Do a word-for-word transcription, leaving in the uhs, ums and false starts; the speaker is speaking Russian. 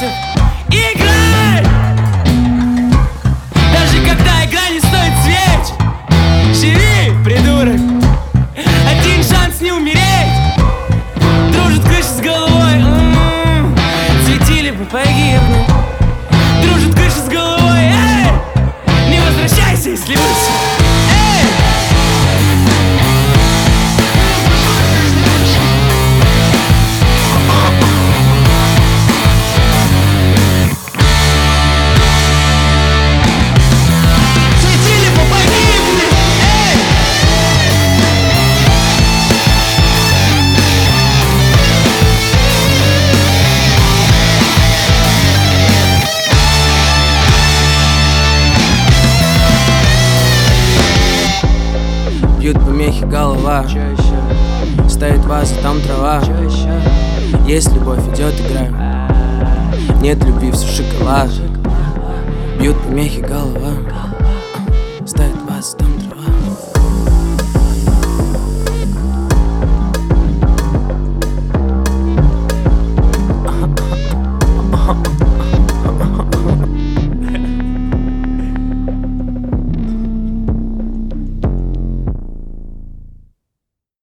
просят: играй! Даже когда игра не стоит свеч. Живи, придурок, один шанс не умереть. Дружит крыша с головой, м-м-м. Светили бы погибнуть. Дружит крыша с головой, эй! Не возвращайся, если выше. Эй! Светили бы погибнуть, эй! Бьют помехи голова, стоит ваза, там трава. Есть любовь, идет игра. Нет любви, все шоколад. Бьют помехи голова.